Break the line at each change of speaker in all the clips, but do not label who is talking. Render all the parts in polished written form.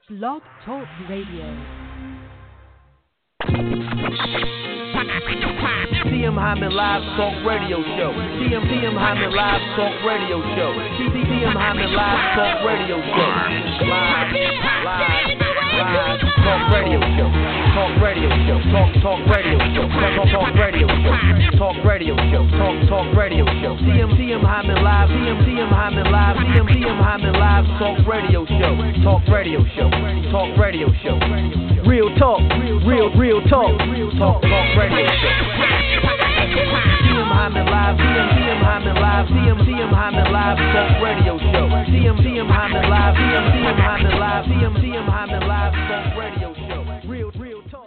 Blog Talk Radio.
TM Hyman Live Talk Radio Show. TM Hyman Live Talk Radio Show. TM Hyman Live Talk Radio Show. Live Talk Radio Show. Talk Radio Show. Talk Radio Show. Talk Radio Show. Talk Radio Show. Talk Radio Show. TM Hyman Live. TM Hyman Live. TM Hyman Live Talk Radio Show. Talk Radio Show. Talk Radio Show. Real talk. Real talk. Talk Radio Show. TM Hyman Live. TM Hyman Live. TM Hyman Live Talk Radio Show. TM Hyman Live. TM Hyman Live. TM Hyman Live Talk Radio Show. Real talk.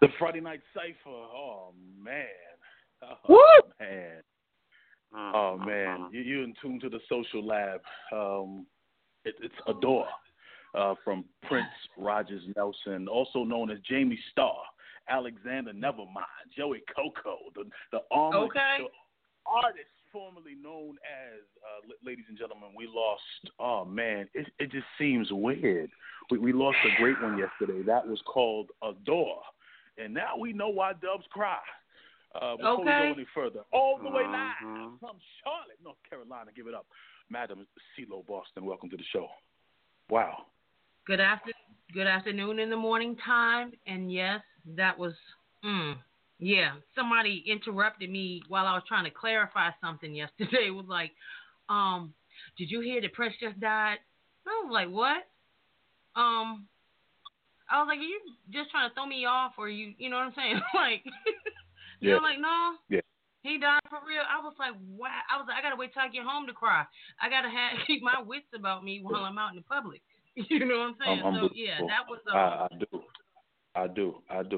The Friday Night Cypher. Oh, man. Oh, man. You're in tune to the Social Lab. It's Adore from Prince Rogers Nelson, also known as Jamie Starr, Alexander Nevermind, Joey Coco, the artist formerly known as, ladies and gentlemen, we lost, oh, man, it just seems weird. We lost a great one yesterday. That was called Adore. And now we know why Dubs cry. Before we go any further, all the way live from Charlotte, North Carolina, give it up, Madam CeeLo Boston. Welcome to the show. Wow.
Good afternoon in the morning time, and yes, that was, somebody interrupted me while I was trying to clarify something yesterday. It was like, did you hear that Prince just died? I was like, what? I was like, are you just trying to throw me off, or you know what I'm saying? Like, you know, like, no. Yeah. He died for real. I was like, wow. I was like, I got to wait till I get home to cry. I got to keep my wits about me while I'm out in the public. You know what I'm saying? That was.
I do.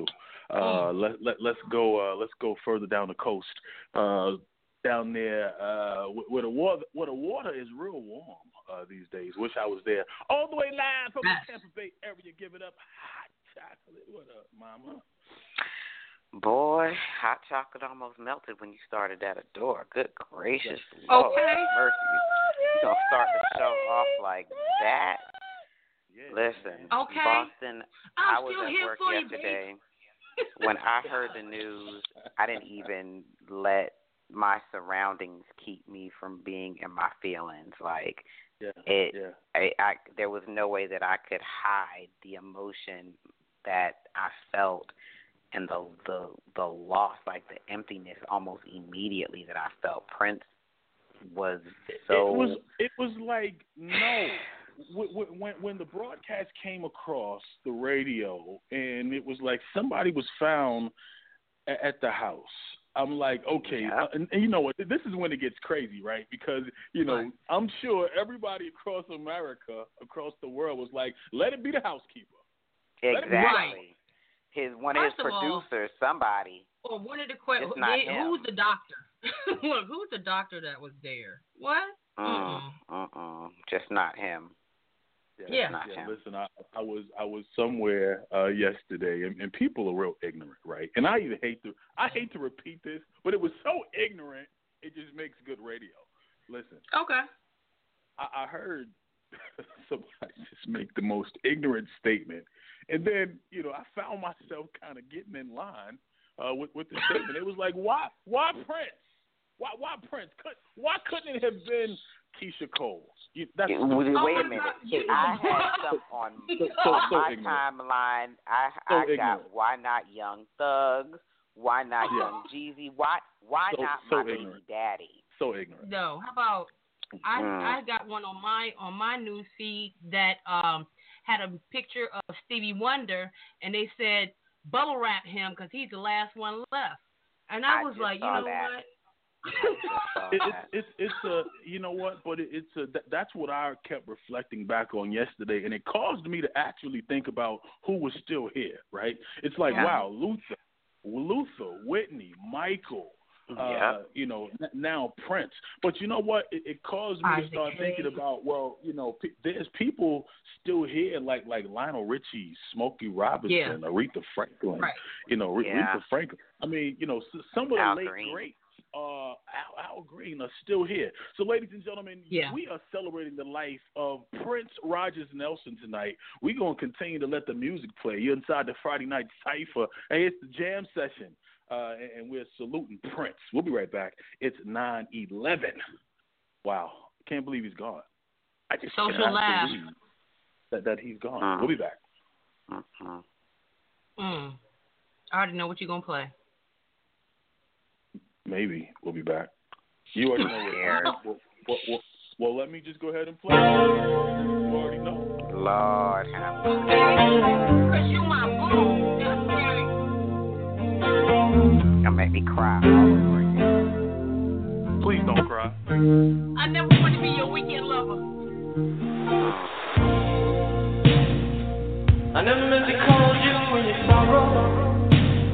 Let's go further down the coast. Down there, where the water is real warm these days. Wish I was there. All the way live from the Tampa Bay area. Give it up, hot chocolate. What up, mama?
Boy, hot chocolate almost melted when you started that Adore. Good gracious. Lord mercy. You're going to start the show off like that? Yeah. Listen, Boston, I was at work yesterday. When I heard the news, I didn't even let my surroundings keep me from being in my feelings. Like, there was no way that I could hide the emotion that I felt and the loss, like the emptiness almost immediately that I felt. Prince was so...
It was like, no. When the broadcast came across the radio and it was like somebody was found at the house, I'm like, okay, and you know what? This is when it gets crazy, right? Because, you know, I'm sure everybody across America, across the world was like, let it be the housekeeper.
Exactly. One of his producers, somebody.
Or one of the questions, who's the doctor? Look, who's the doctor that was there? What?
Just not him.
Yeah. Listen, I was somewhere yesterday, and people are real ignorant, right? And I hate to repeat this, but it was so ignorant, it just makes good radio. Listen. Okay. I heard somebody just make the most ignorant statement, and then I found myself kind of getting in line with the statement. It was like, why Prince? Why Prince? Why couldn't it have been Keisha Cole?
Wait a minute. I had some on my timeline. I got why not Young Thug? Why not Young Jeezy? Why not my baby daddy?
So ignorant.
No. How about I got one on my news feed that had a picture of Stevie Wonder, and they said bubble wrap him because he's the last one left. And I was like, you know what?
It's you know what, but that's what I kept reflecting back on yesterday, and it caused me to actually think about who was still here, right? It's like, wow, Luther, Whitney, Michael, now Prince. But you know what? It caused me to start thinking about, there's people still here like Lionel Richie, Smokey Robinson, Aretha Franklin, Aretha Franklin. I mean, some of the late greats. Al Green are still here. So, ladies and gentlemen, we are celebrating the life of Prince Rogers Nelson tonight. We're going to continue to let the music play. You're inside the Friday Night Cypher. Hey, it's the jam session, and we're saluting Prince. We'll be right back. It's 9:11. Wow. Can't believe he's gone. I just cannot believe that he's gone. We'll be back.
I already know what you're going to play.
Maybe we'll be back. You already know what. Well, let me just go ahead and play. You already know.
Lord have mercy.
Because you my boo.
You'll make me cry.
Please don't cry.
I never want to be your weekend lover.
I never meant to call you when you sorrow.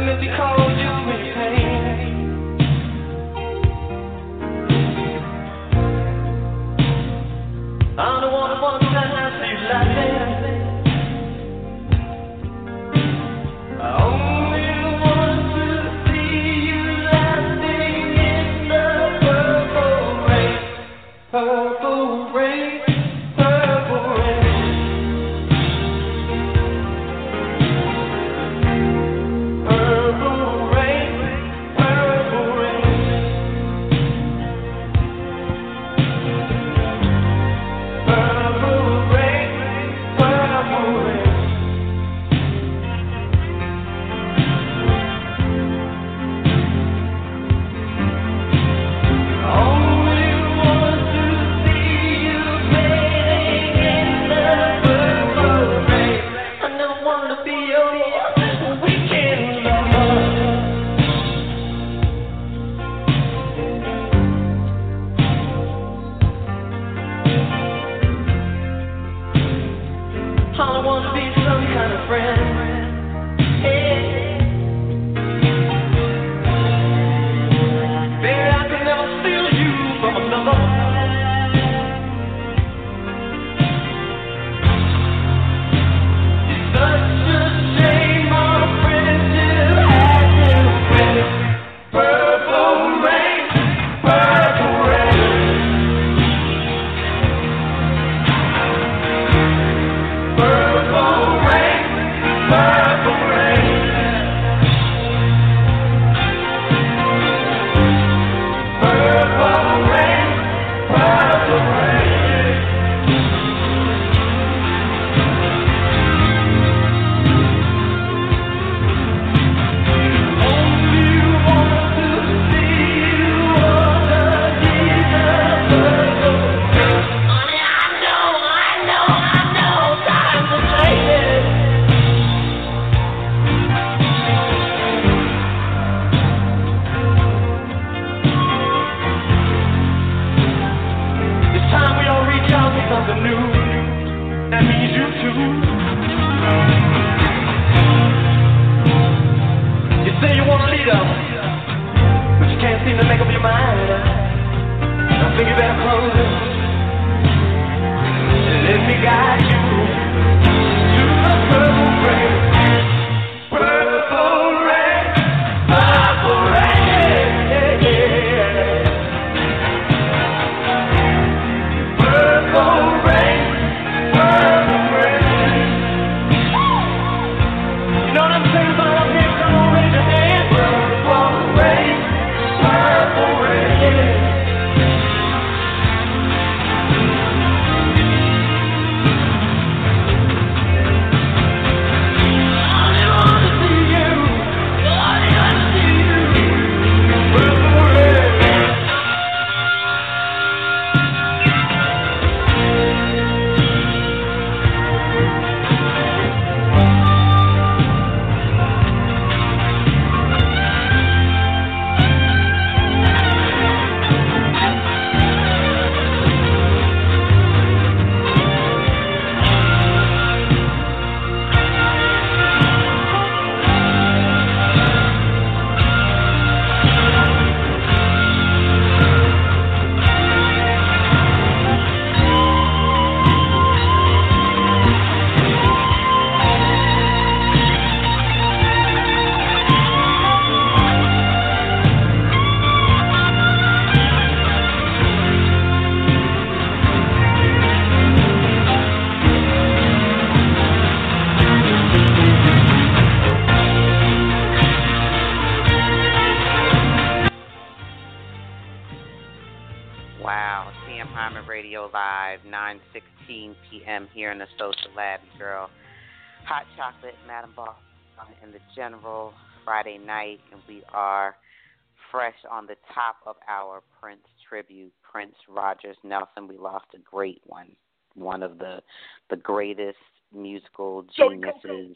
Live, 9:16 p.m. here in the Social Lab, girl. Hot Chocolate, Madam Boss, in the General, Friday night, and we are fresh on the top of our Prince tribute, Prince Rogers Nelson. We lost a great one of the greatest musical geniuses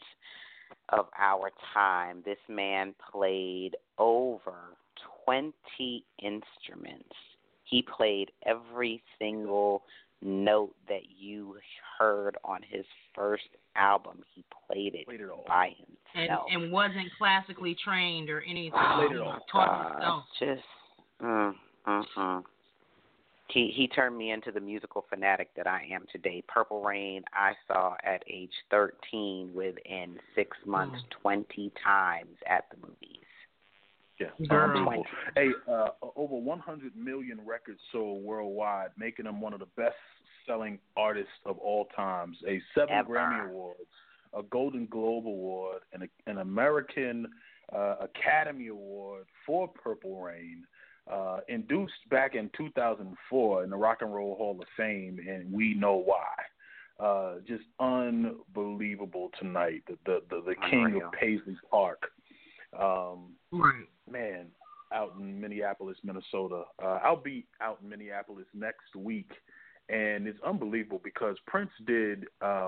of our time. This man played over 20 instruments. He played every single note that you heard on his first album. He played it by himself.
And wasn't classically trained or anything.
Played it all.
Taught himself.
Just, He turned me into the musical fanatic that I am today. Purple Rain, I saw at age 13 within 6 months 20 times at the movies.
Yeah, unbelievable. Hey, over 100 million records sold worldwide, making him one of the best-selling artists of all times. 7 Grammy Awards, a Golden Globe Award, and an American Academy Award for Purple Rain. Induced back in 2004 in the Rock and Roll Hall of Fame, and we know why. Just unbelievable tonight. The King of Paisley Park.
Right.
Man, out in Minneapolis, Minnesota. I'll be out in Minneapolis next week, and it's unbelievable because Prince did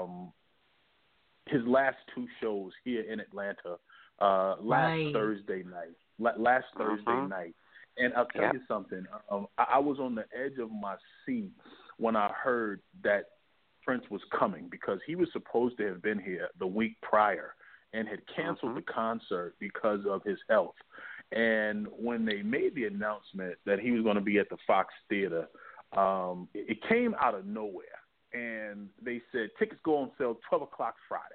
his last 2 shows here in Atlanta last Thursday night. And I'll tell you something. I was on the edge of my seat when I heard that Prince was coming because he was supposed to have been here the week prior and had canceled the concert because of his health. And when they made the announcement that he was going to be at the Fox Theater, it came out of nowhere. And they said tickets go on sale 12 o'clock Friday.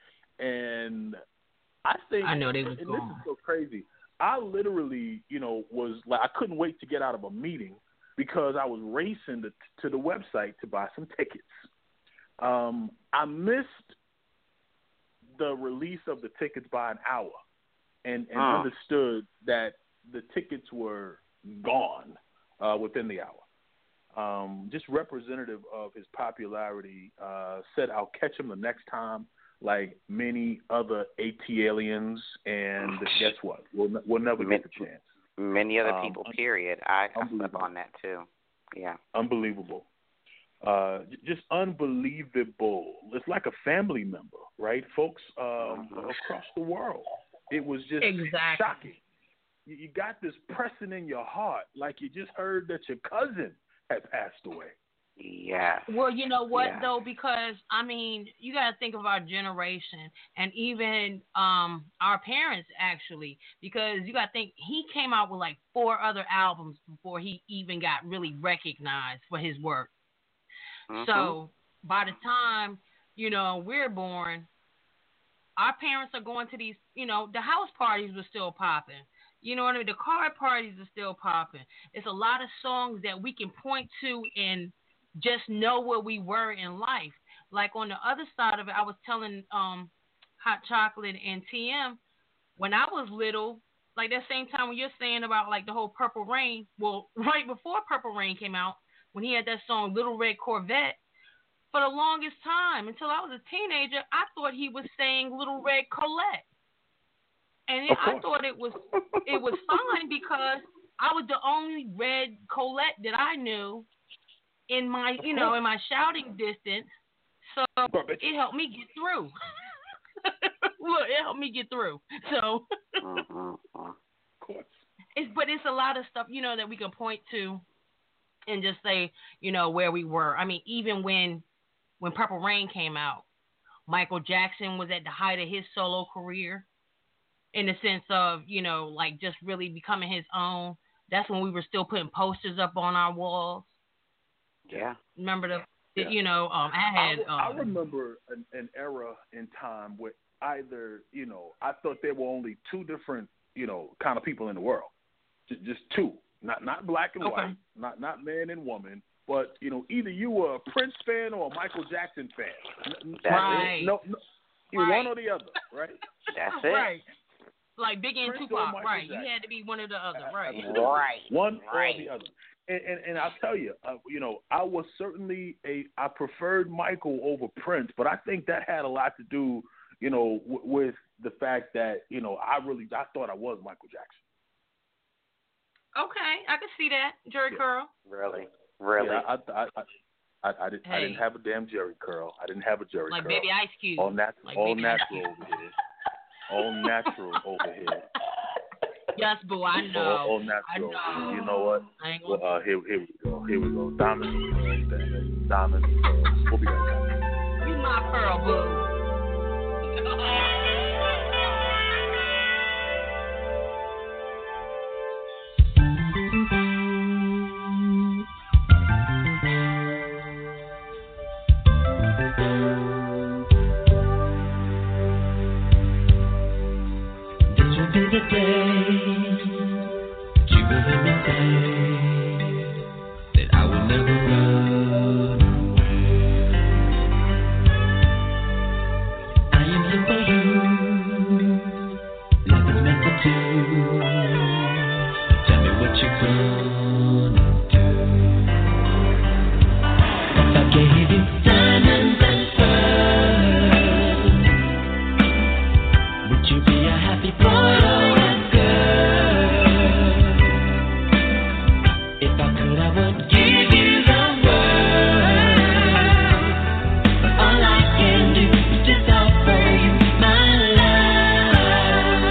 And I know they was and this is so crazy. I literally, was like, I couldn't wait to get out of a meeting because I was racing to the website to buy some tickets. I missed the release of the tickets by an hour and understood that the tickets were gone within the hour. Just representative of his popularity, said I'll catch him the next time, like many other AT-aliens, and guess what? We'll never get the chance.
Many other people, period. I slept on that too. Yeah.
Unbelievable. Just unbelievable. It's like a family member, right, folks? Across the world. It was just shocking. You got this pressing in your heart, like you just heard that your cousin had passed away.
Yeah.
Well, you know what though, because you got to think of our generation and even our parents actually, because you got to think he came out with like 4 other albums before he even got really recognized for his work. So by the time we're born, our parents are going to these. The house parties were still popping. You know what I mean? The card parties are still popping. It's a lot of songs that we can point to and just know where we were in life. Like on the other side of it, I was telling Hot Chocolate and TM, when I was little, like that same time when you're saying about like the whole Purple Rain, well, right before Purple Rain came out, when he had that song Little Red Corvette, for the longest time, until I was a teenager, I thought he was saying Little Red Colette. And I thought it was fine because I was the only Red Colette that I knew in my, in my shouting distance. So it helped me get through. Look, it helped me get through. So,
of course.
But it's a lot of stuff, that we can point to and just say, where we were. I mean, even when Purple Rain came out, Michael Jackson was at the height of his solo career in the sense of, like just really becoming his own. That's when we were still putting posters up on our walls.
Yeah.
Remember
I remember an era in time where either, I thought there were only 2 different, kind of people in the world. Just 2. Not black and white, not man and woman, but either you were a Prince fan or a Michael Jackson fan.
Right.
No, one or the other, right?
That's it.
Right. Like Biggie and Tupac, right?
Jackson.
You had to be one or the other, right?
Right.
One or the other. And I'll tell you, I was certainly I preferred Michael over Prince, but I think that had a lot to do, with the fact that I thought I was Michael Jackson.
Okay, I can see that, Jerry curl.
Really?
Yeah, I didn't have a damn Jerry curl. I didn't have a Jerry curl.
Like Baby Ice Cube.
All natural over here. All natural over here.
Yes, boo, I know.
All natural.
I know.
You know what?
I ain't gonna
Here we go. Dominic. Diamond and Pearls. We'll be right back.
You my pearl, boo.
This will be the day you will hear me say that I will never run away. I am here for you. Love is meant for two. Tell me what you're gonna do. If I gave you diamonds and pearls, would you be a happy boy or a girl? If I could, I would give you the world. But all I can do is just offer you my love.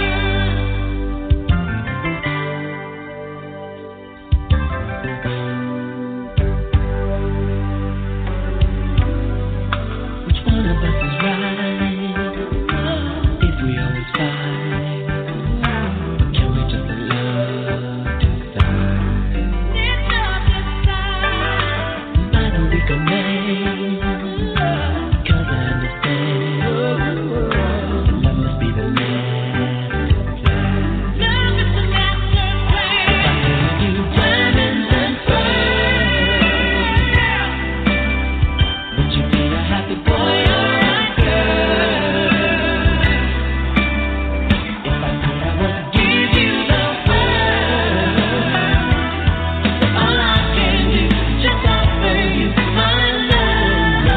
Which one of us is right? If we always fight, can we just let love decide? Neither we can make, 'cause I understand love must be the master plan. If I gave you diamonds and pearls, would you be a happy boy or a girl? If I could, I would give you the world. But all I can do is just offer you my love.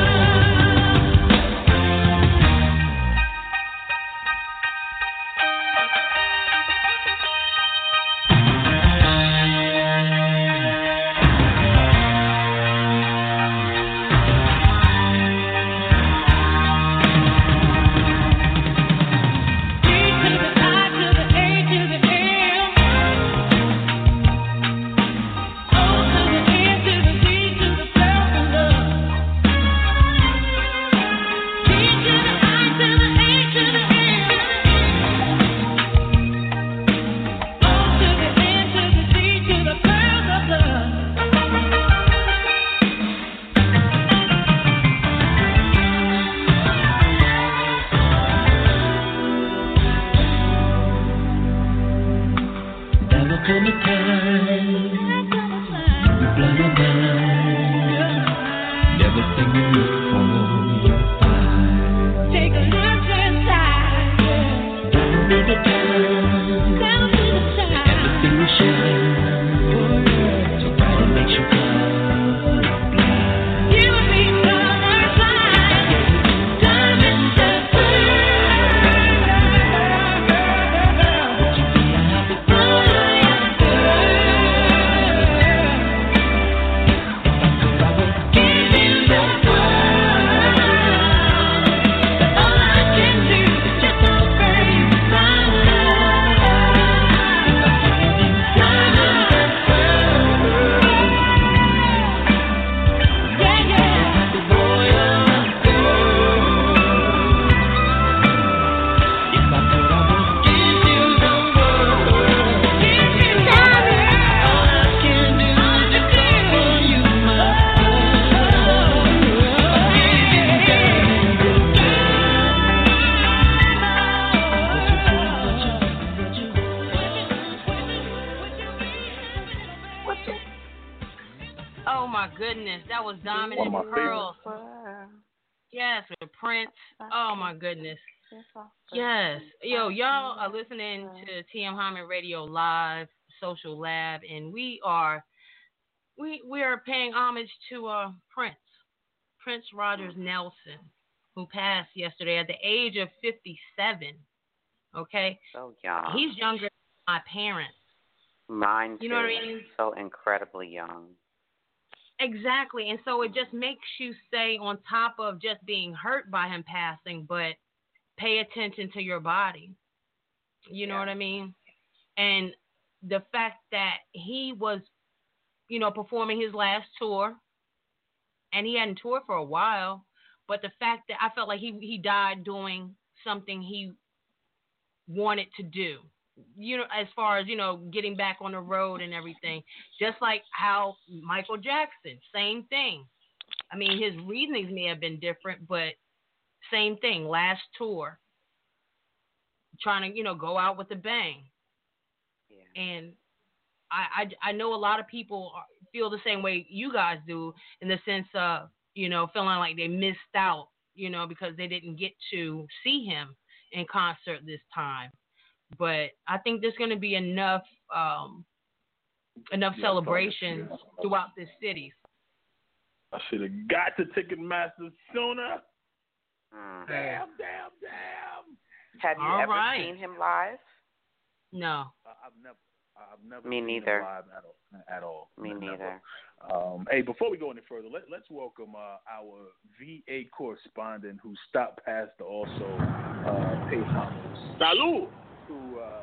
There will come a time you blow my mind. Everything you look for, you'll find. Take a look inside. There will be the time that everything will shine. So bright it makes you colorblind. You will be colorblind. Diamonds and pearls. Would you be a happy boy or a girl? If I could, I would give you the world. But all I can do is just offer you my love. If I gave you diamonds and pearls, yeah, yeah, happy boy or a girl. If I could, I would give you the world. Give you diamonds. All I can do is just offer you my love. Give you diamonds and
Oh my goodness, that was Diamond
One of
and
my
Pearls. Yes, with Prince. Oh my goodness. Yes. Yo, y'all are listening to TM Hyman Radio Live, Social Lab, and we are paying homage to Prince Rogers Nelson, who passed yesterday at the age of 57. Okay?
So young.
He's younger than my parents.
Mine too.
You know what I mean?
So incredibly young.
Exactly. And so it just makes you stay on top of just being hurt by him passing, but pay attention to your body. You know what I mean? And the fact that he was, performing his last tour and he hadn't toured for a while. But the fact that I felt like he died doing something he wanted to do, as far as, getting back on the road and everything, just like how Michael Jackson, same thing. I mean, his reasonings may have been different, but same thing, last tour, trying to, go out with a bang. Yeah. And I know a lot of people feel the same way you guys do, in the sense of, feeling like they missed out, because they didn't get to see him in concert this time. But I think there's going to be enough celebrations throughout the cities.
I should have got to Ticketmaster sooner. Damn.
Have you ever seen him live?
No.
I've never
Me
seen
neither.
him live at all.
Me neither.
Hey, before we go any further, let's welcome our VA correspondent who stopped past to also pay homage. Salud to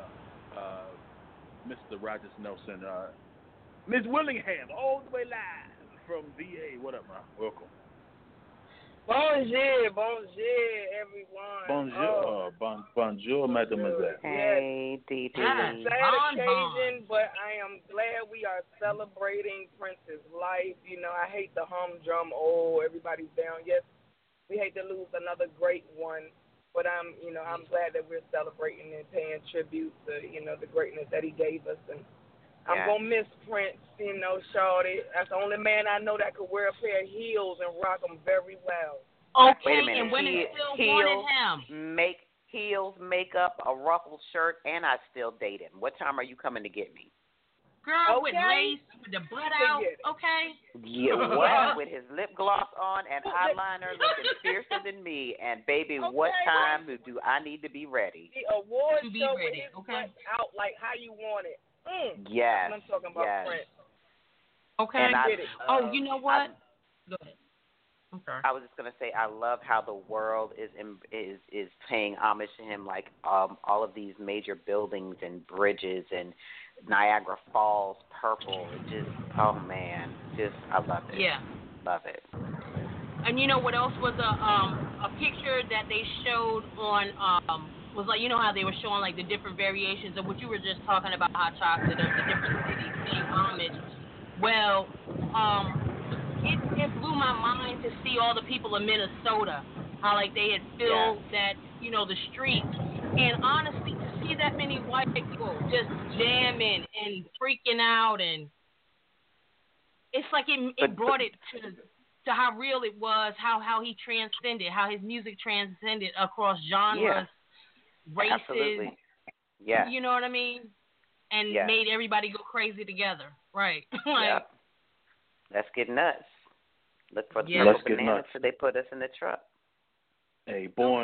Mr. Rogers Nelson. Ms. Willingham, all the way live from VA. What up, man? Welcome.
Bonjour, everyone.
Bonjour, mademoiselle.
Hey, Dee Dee.
Sad occasion, but I am glad we are celebrating Prince's life. I hate the humdrum, everybody's down. Yes, we hate to lose another great one, but I'm glad that we're celebrating and paying tribute to, the greatness that he gave us. And I'm going to miss Prince, Shawty. That's the only man I know that could wear a pair of heels and rock them very well.
Okay,
wait a minute.
And women still wanted him.
Make heels, makeup, a ruffled shirt, and I still date him. What time are you coming to get me?
Girl, with lace, with the butt out, okay?
Yeah, what? With his lip gloss on and eyeliner looking fiercer than me. And, baby, what time do I need to be ready?
The award show with
ready,
his butt out like how you want it.
Yes.
I'm talking about Prince.
Okay. You know what? Go ahead. I'm sorry.
I was just gonna say, I love how the world is paying homage to him, like all of these major buildings and bridges and Niagara Falls purple. It just, oh man, I love it.
Yeah,
love it.
And you know what else was a picture that they showed on was like, how they were showing like the different variations of what you were just talking about, Hot Chocolate, of the different cities paying homage. Well, it blew my mind to see all the people in Minnesota, how like they had filled that, the streets, and honestly, to see that many white people just jamming and freaking out, and it's like it brought it to how real it was, how he transcended, how his music transcended across genres, races.
Absolutely. Yeah.
You know what I mean? And made everybody go crazy together. Right.
Let's get nuts. Look for the bananas so they put us in the truck.
Hey, born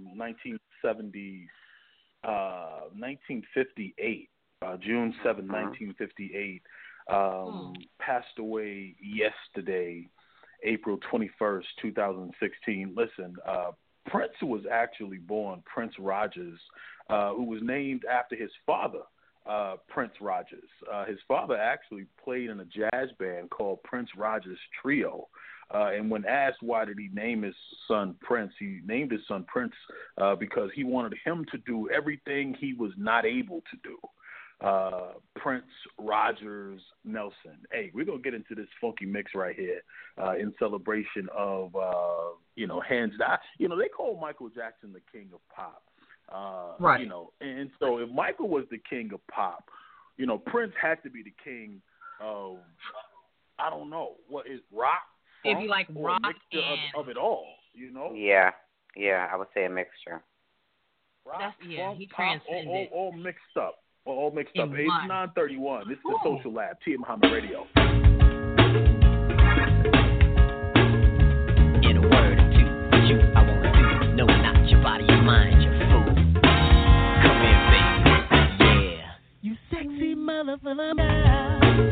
1958, June 7, 1958. Passed away yesterday, April 21st, 2016. Listen, Prince was actually born Prince Rogers, who was named after his father, Prince Rogers. His father actually played in a jazz band called Prince Rogers Trio. And when asked why did he name his son Prince, he named his son Prince because he wanted him to do everything he was not able to do. Prince Rogers Nelson. Hey, we're going to get into this funky mix right here in celebration of, hands down. They call Michael Jackson the king of pop.
Right.
And so if Michael was the king of pop, Prince had to be the king of, I don't know, what is rock?
If you like rock
of it all,
Yeah, I would say a mixture.
Rock,
he transcended.
All mixed up. All mixed up. It's 9:31. This is the Social Lab, Tia Muhammad Radio.
In a word or two, what you I want to do. No, not your body, your mind, your fool. Come here, baby. Yeah. You sexy motherfucker.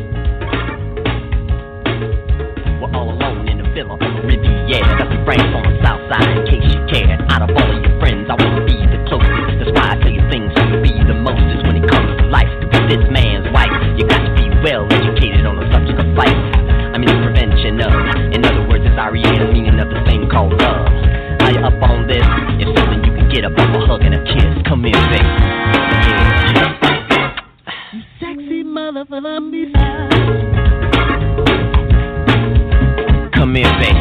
We're all alone in the villa on the Riviera. Got some brains on the south side in case you care. Out of all of your friends, I want to be the closest. That's why I tell you things so you'll be the mostest when it comes to life. To be this man's wife, you got to be well educated on the subject of life. I mean the prevention of. In other words, it's our carrying the meaning of the thing called love. Are you up on this? If something you can get up off a hug and a kiss. Come here, baby. Yeah.
You sexy motherfucker.
Come here, baby.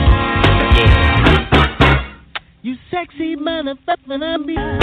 Yeah.
You sexy motherfucker.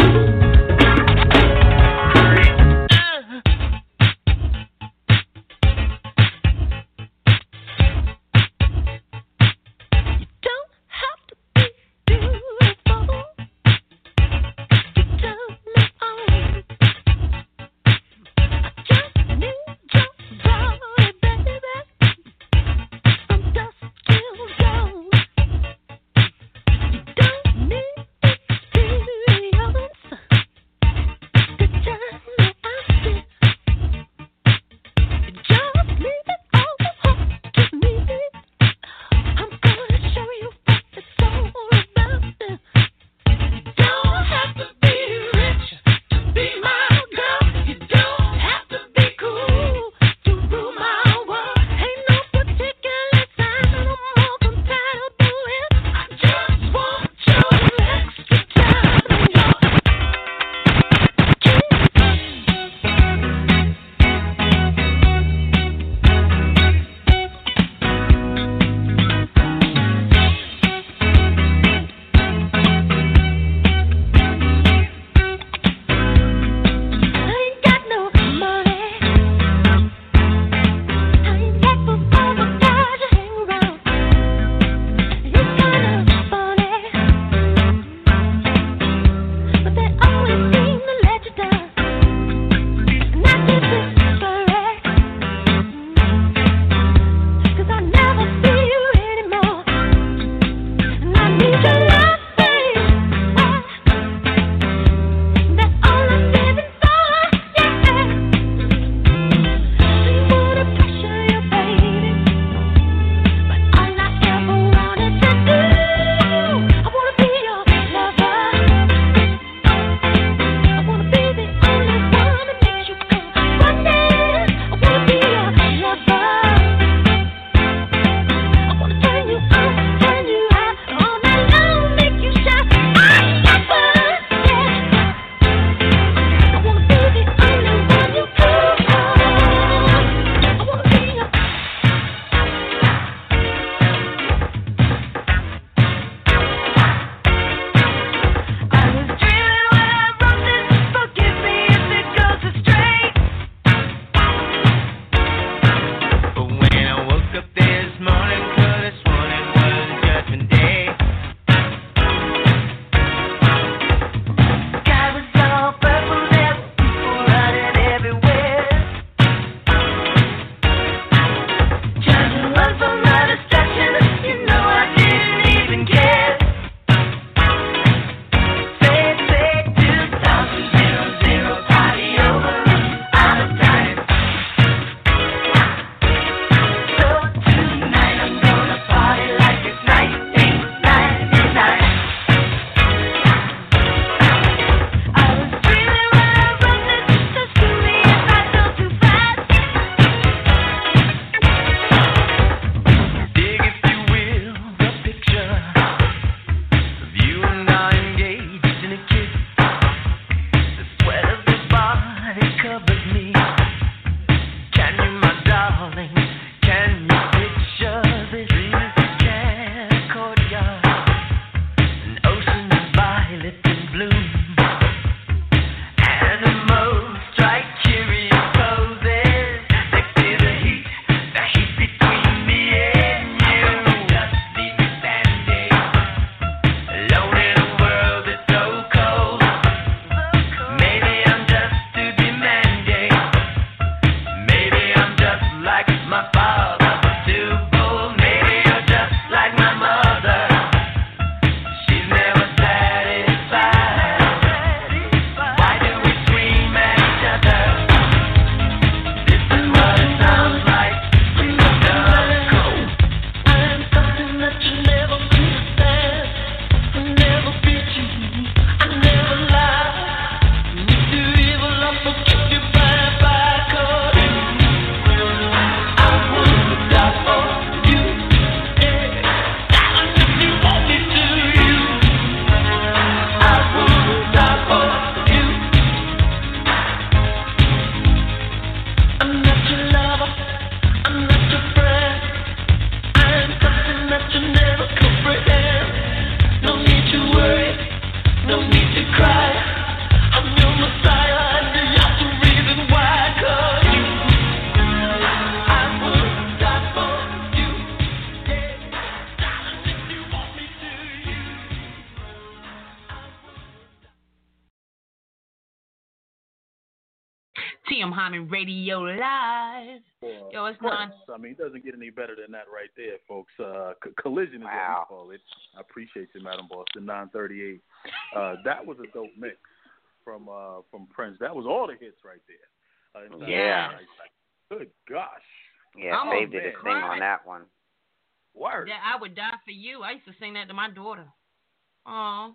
TM Hyman Radio Live. Yo, it's
Prince. I mean, it doesn't get any better than that right there, folks. Collision is what we call it. I appreciate you, Madam Boston. 938. That was a dope mix from Prince. That was all the hits right there.
Yeah.
Good gosh.
Yeah, Faye did a thing on that one.
Word.
Yeah, I would die for you. I used to sing that to my daughter. Aw.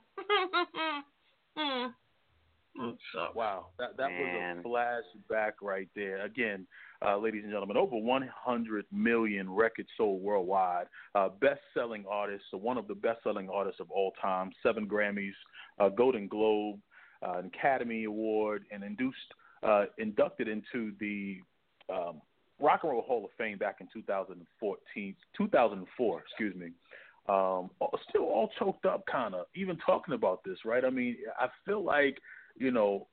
Wow, that was a flashback right there. Again, ladies and gentlemen, over 100 million records sold worldwide. Best-selling artist, so one of the best-selling artists of all time. 7 Grammys, Golden Globe, an Academy Award, and inducted into the Rock and Roll Hall of Fame back in 2004. Excuse me. Still all choked up, kind of, even talking about this, right? I mean, I feel like, you know,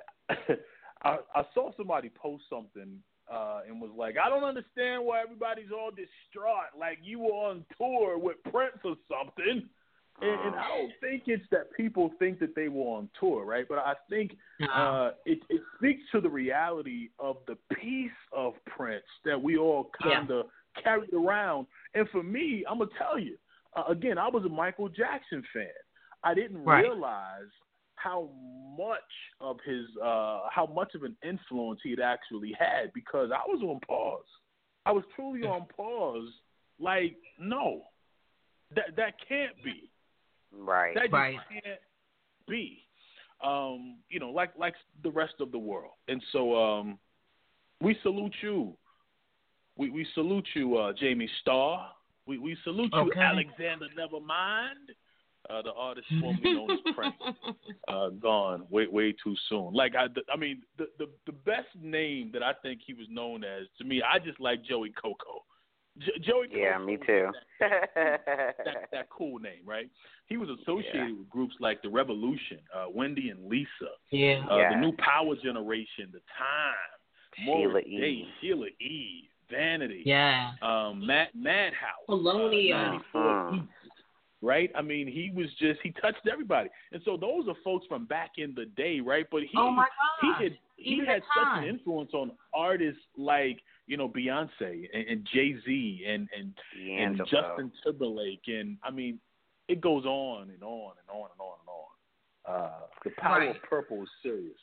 I saw somebody post something and was like, I don't understand why everybody's all distraught, like you were on tour with Prince or something. And I don't think it's that people think that they were on tour, right? But I think it speaks to the reality of the piece of Prince that we all kind of carried around. And for me, I'm going to tell you, again, I was a Michael Jackson fan. I didn't realize how much of an influence he had actually had, because I was on pause. I was truly on pause. Like, no, that can't be.
Right.
That just can't be. You know, like the rest of the world. And so we salute you. We salute you, Jamie Starr. We salute you, Alexander Nevermind, the artist formerly known as Prince, gone way too soon. Like I mean, the best name that I think he was known as, to me, I just like Joey Coco. Joey Coco.
Yeah, me too.
that cool name, right? He was associated with groups like the Revolution, Wendy and Lisa, the New Power Generation, The Time, Morris Day, Sheila E., Vanity, Madhouse,
Polonia,
right? I mean, he touched everybody, and so those are folks from back in the day, right? But he had such an influence on artists like, you know, Beyonce and Jay-Z and Justin Timberlake, and I mean, it goes on and on and on and on and on. The power of purple is serious.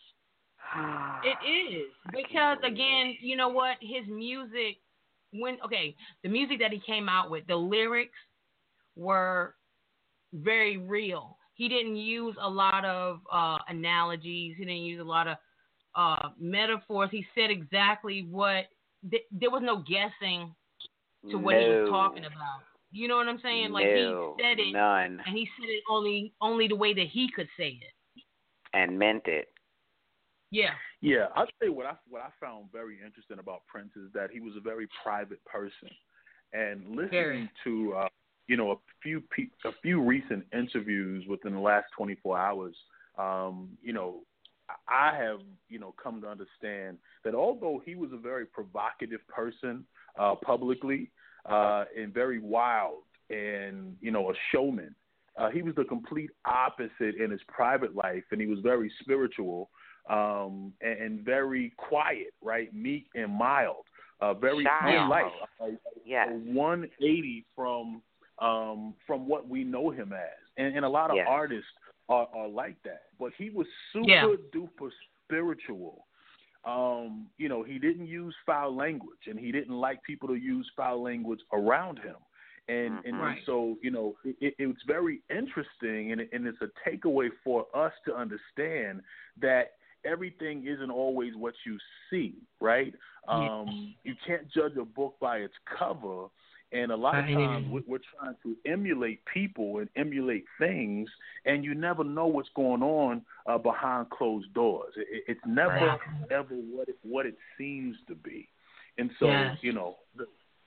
It is, because again, you know what, his music, the music that he came out with, the lyrics were very real. He didn't use a lot of analogies. He didn't use a lot of metaphors. He said exactly what. There was no guessing to what he was talking about. You know what I'm saying? Like, he said it, and he said it only the way that he could say it,
and meant it.
Yeah, I'll tell you what I found very interesting about Prince is that he was a very private person, and listening to you know, a few recent interviews within the last 24 hours, you know, I have, you know, come to understand that although he was a very provocative person publicly and very wild and, you know, a showman, he was the complete opposite in his private life, and he was very spiritual and very quiet, right, meek and mild, very light, a 180 from what we know him as, and a lot of artists are like that. But he was super duper spiritual. You know, he didn't use foul language, and he didn't like people to use foul language around him. And so, you know, it's very interesting, and it's a takeaway for us to understand that everything isn't always what you see, right? You can't judge a book by its cover. And a lot of times we're trying to emulate people and emulate things, and you never know what's going on behind closed doors. It's never, ever what it seems to be. And so, you know, the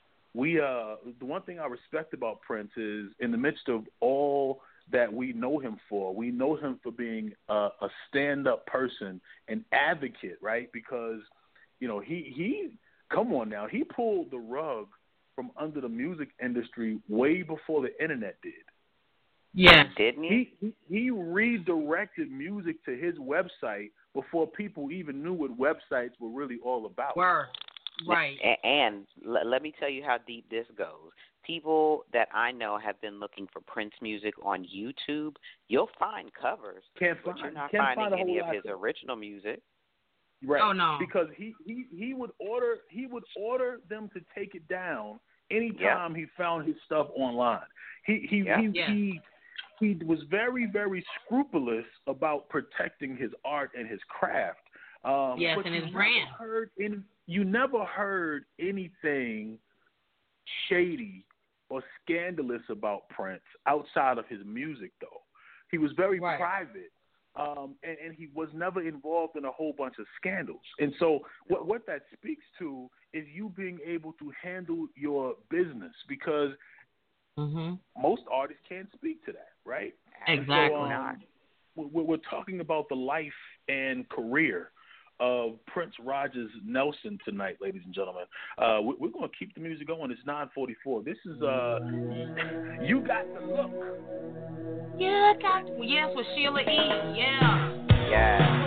one thing I respect about Prince is, in the midst of all that we know him for being a stand-up person, an advocate, right? Because, you know, he come on now, he pulled the rug from under the music industry way before the internet did.
Yeah,
didn't he?
He redirected music to his website before people even knew what websites were really all about.
Right.
And let me tell you how deep this goes. People that I know have been looking for Prince music on YouTube. You'll find covers, but you're not finding any of his original music.
Right.
Oh no.
Because he would order them to take it down anytime he found his stuff online. He was very, very scrupulous about protecting his art and his craft.
Yes, and his brand.
You never heard anything shady or scandalous about Prince outside of his music, though. He was very private, and he was never involved in a whole bunch of scandals. And so what that speaks to is you being able to handle your business, because most artists can't speak to that, right?
Exactly.
So, we're talking about the life and career of Prince Rogers Nelson tonight, ladies and gentlemen. We're going to keep the music going. It's 9:44. This is You Got the Look.
Yes, with Sheila E.
Yeah.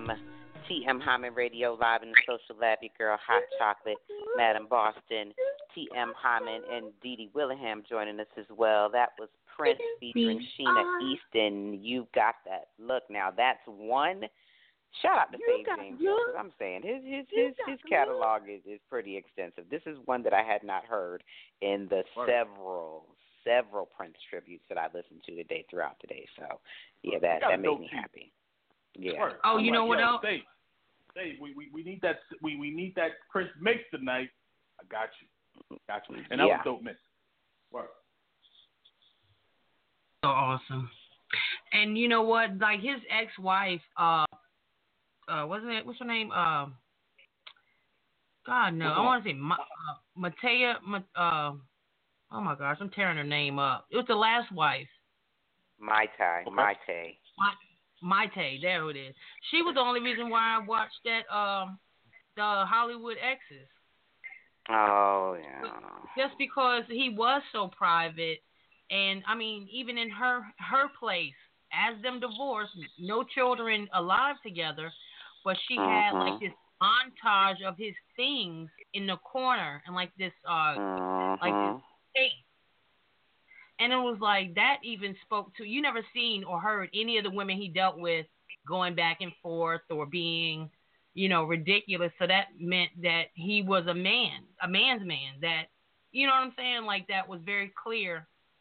TM Hyman Radio, live in the Social Lab. Your girl, Hot Chocolate, Madam Boston, T.M. Hyman and Dee Dee Willingham joining us as well. That was Prince featuring Sheena Easton. You got that look. Now that's one. Shout out to Faye James. I'm saying his catalog is pretty extensive. This is one that I had not heard in the several Prince tributes that I listened to today throughout the day. So yeah, that made me happy. Yeah.
Oh, you know what else?
We need that. We need that Chris mix tonight. I got you. And that was dope mix. Work.
So awesome. And you know what? Like his ex-wife, wasn't it? What's her name? God no, I want to say Matea. Oh my gosh, I'm tearing her name up. It was the last wife. Maite. There it is. She was the only reason why I watched that the Hollywood Exes.
Oh yeah.
Just because he was so private, and I mean, even in her place, as them divorced, no children alive together, but she had like this montage of his things in the corner and like this like this tape. And it was like that even spoke to, you never seen or heard any of the women he dealt with going back and forth or being, you know, ridiculous. So that meant that he was a man's man, that, you know what I'm saying? Like that was very clear.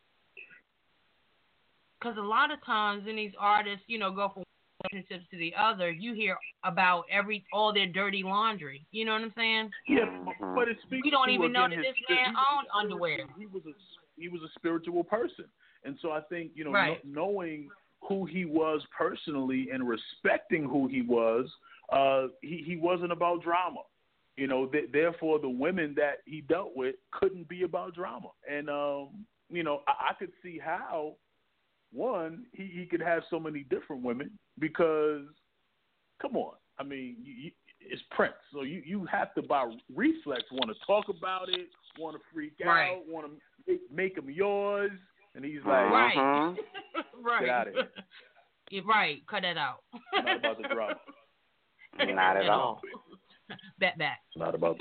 Because a lot of times when these artists, you know, go from one relationship to the other, you hear about all their dirty laundry. You know what I'm saying?
Yeah, but it speaks.
We don't
to,
even know that
again,
this man owned underwear.
He was a spiritual person, and so I think, you know, knowing who he was personally and respecting who he was, he wasn't about drama. You know, therefore the women that he dealt with couldn't be about drama, and you know, I could see how. One, he could have so many different women because, come on, I mean, it's Prince, so you have to, by reflex, want to talk about it, want to freak out, want to make him yours, and he's like,
right,
get out of here.
Yeah, right, cut that out.
Not about the drama.
Not at all.
Bet back.
Not about.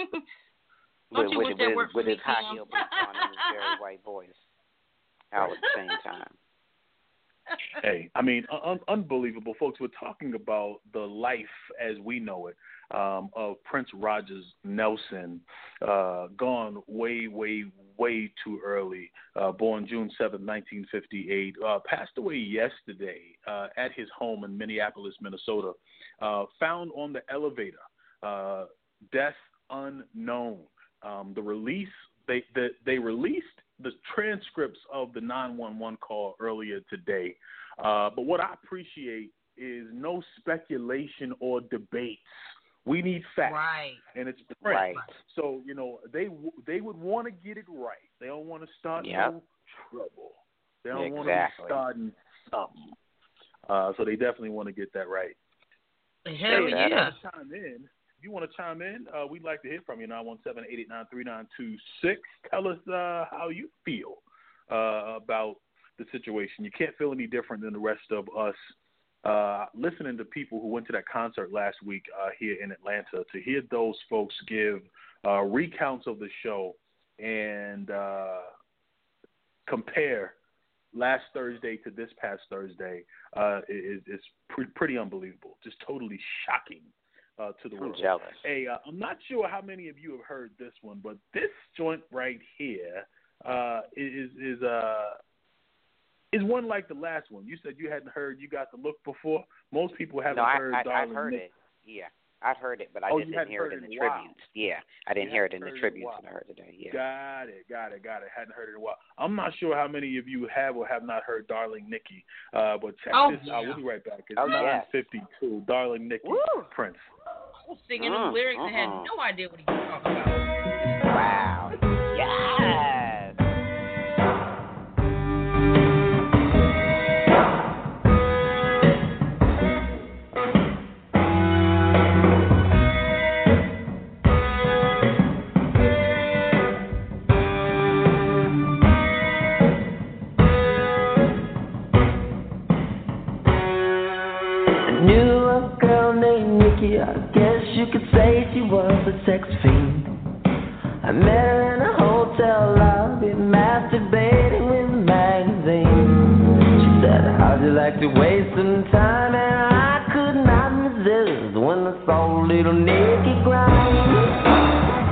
With his high heel boots on and his very white voice, all at the same time.
Hey, I mean, unbelievable, folks. We're talking about the life as we know it of Prince Rogers Nelson, gone way, way, way too early, born June 7, 1958, passed away yesterday at his home in Minneapolis, Minnesota, found on the elevator, death unknown. The release, they released the transcripts of the 911 call earlier today. But what I appreciate is no speculation or debates. We need facts.
Right.
And it's Prince. Right. So, you know, they would want to get it right. They don't want to start no trouble. They don't want to be starting something. So they definitely want to get that right.
Hell yeah.
Chime in. If you want to chime in, we'd like to hear from you, 917-889-3926. Tell us how you feel about the situation. You can't feel any different than the rest of us listening to people who went to that concert last week here in Atlanta, to hear those folks give recounts of the show and compare last Thursday to this past Thursday is pretty unbelievable, just totally shocking. To the world.
Jealous.
Hey, I'm not sure how many of you have heard this one, but this joint right here is one like the last one. You said you hadn't heard "You Got the Look" before. Most people haven't heard.
I've heard it. Yeah, I've heard it, but I just didn't hear it in the tributes. Yeah, I didn't hear it in the tributes that I heard today. Yeah.
Got it. Hadn't heard it in a while. I'm not sure how many of you have or have not heard "Darling Nikki," but check this out. We'll be right back. It's 9:52. "Darling Nikki," Prince.
I was singing his lyrics and had no idea what he was talking about.
Wow. Yes.
I knew a girl named Nikki. I guess you could say she was a sex fiend. I met her in a hotel lobby, masturbating with a magazine. She said, how'd you like to waste some time? And I could not resist when I saw little Nikki grind.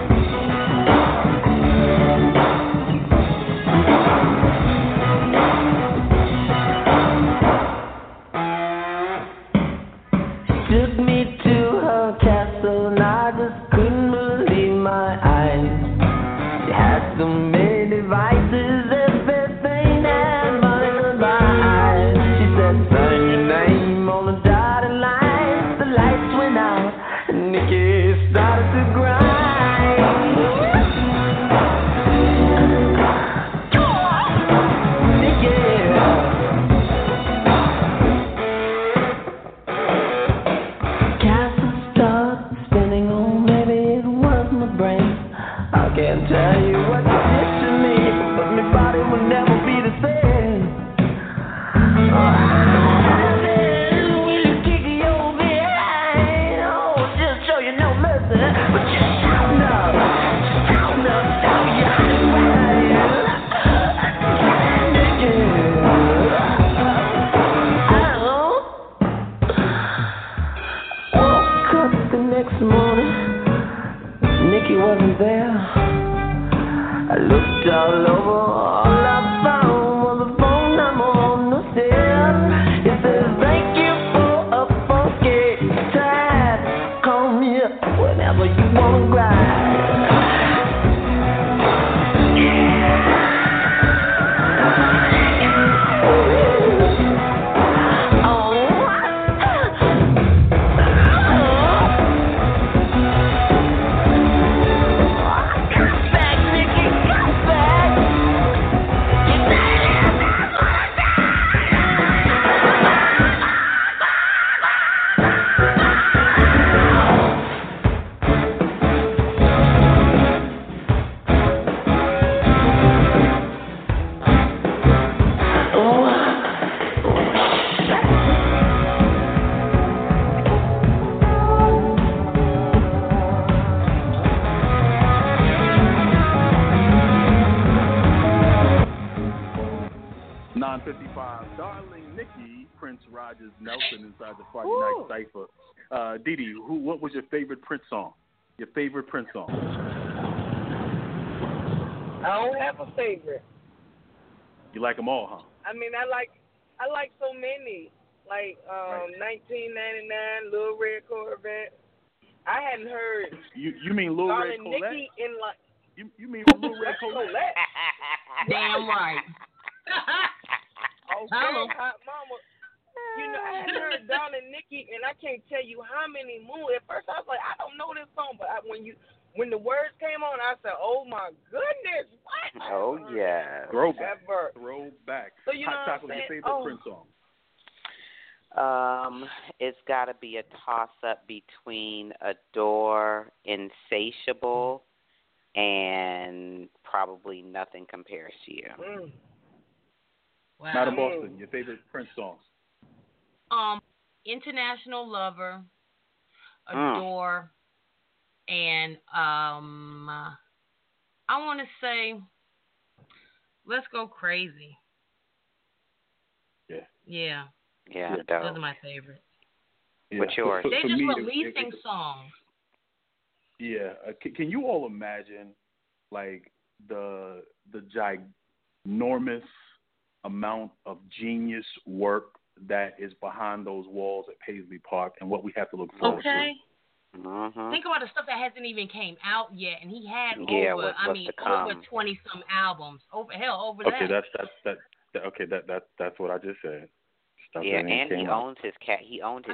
Took me to her castle and I just couldn't believe my eyes. She had so many devices, everything had money to buy. She said, sign your name on the dotted line. The lights went out and Nikki started to grind. I can't tell you what you did to me, but my body will never be the same. Will you kick your behind? Oh, just show you no mercy, but just shout enough, shout enough, shout woke up the next morning, Nikki wasn't there. I looked all over, all I found was a phone number on the stairs. It says, thank you for a funky time. Call me up whenever you wanna ride.
Nelson inside the Friday Night Cypher. Dee, what was your favorite Prince song? Your favorite Prince song?
I don't have a favorite.
You like them all, huh?
I mean, I like so many. Like 1999, Little Red Corvette. I hadn't heard.
You mean Little Red Colette?
Nikki in like.
You mean Little Red Colette?
Damn right.
Okay, hot mama. You know, I hadn't heard Darling Nikki, and I can't tell you how many moons. At first, I was like, I don't know this song, but when the words came on, I said, oh my goodness, what?
Oh yeah,
throwback.
So you know
Hot Chocolate, your favorite Prince song?
It's got to be a toss-up between Adore, Insatiable, and probably Nothing Compares to You.
Wow.
Madam Boston, your favorite Prince songs?
International Lover, Adore, and I want to say, Let's Go Crazy. Yeah. Those are my favorites.
Yeah.
What's yours?
They just releasing songs.
Yeah. Can you all imagine, like, the ginormous amount of genius work that is behind those walls at Paisley Park and what we have to look forward to?
Mm-hmm.
Think about the stuff that hasn't even came out yet, and he had over 20-some albums. Over that.
Okay, that's what I just said. Stuff
and he owns his catalog.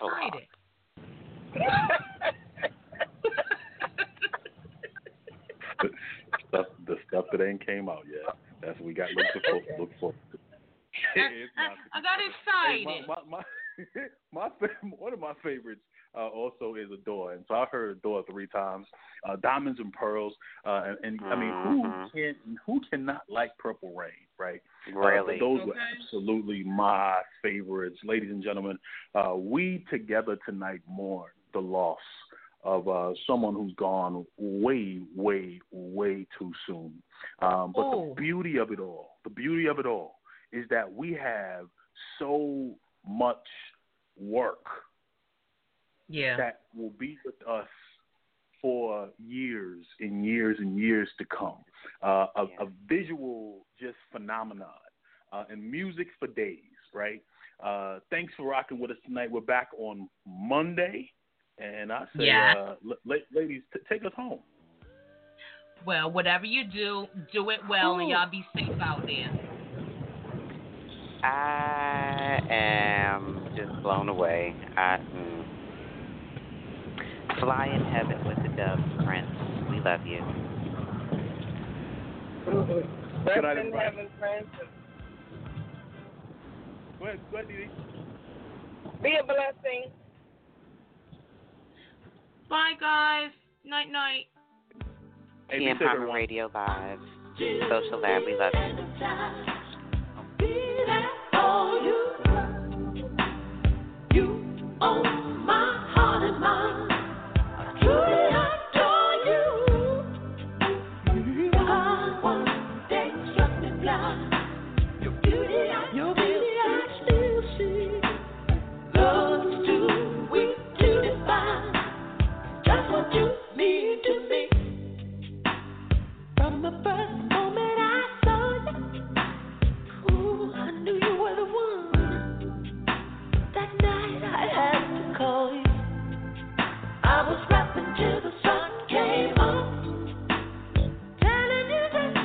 the stuff that ain't came out yet. That's what we got to look forward to.
I got excited.
One of my favorites also is Adore, and so I've heard Adore 3 times. Diamonds and Pearls, and I mean, who cannot like Purple Rain, right?
Really,
those were absolutely my favorites, ladies and gentlemen. We together tonight mourn the loss of someone who's gone way, way, way too soon. But the beauty of it all is that we have so much work that will be with us for years and years and years to come. A visual just phenomenon, and music for days, right? Thanks for rocking with us tonight. We're back on Monday, and I say, ladies, take us home.
Well, whatever you do, do it well, and y'all be safe out there.
I am just blown away. Fly in heaven with the doves, Prince. We love you.
Rest in heaven, Prince.
Go ahead, Didi.
Be a blessing.
Bye, guys. Night, night.
TM Hyman Radio Live. Social Lab, we love you.
You own my heart and mind. I truly adore you. I one day struck me blind. Your beauty I still see. Love's too weak to define just what you mean to me. From the first moment I saw you, I knew you were the one. That night I had to call you. I was rapping till the sun came up, telling you that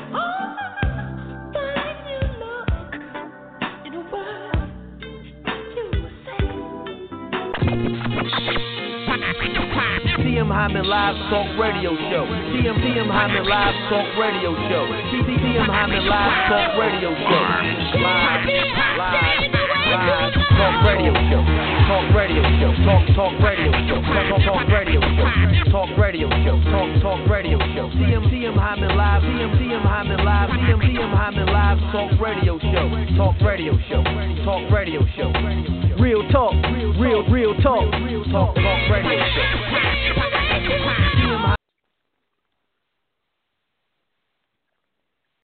find you look in a word you were saying.
TM Hyman Live Talk Radio Show. TM Hyman Live Talk Radio Show. TM Hyman Live Talk Radio Show. Live Talk Radio Show. Talk Radio Show. Talk Radio Show. Talk Radio Show. Talk Radio Show. Talk Radio Show. TM Hyman Live. TM Hyman Live. TM Hyman Live Talk Radio Show. Talk Radio Show. Talk Radio Show. Real talk. Real talk. Talk Radio Show.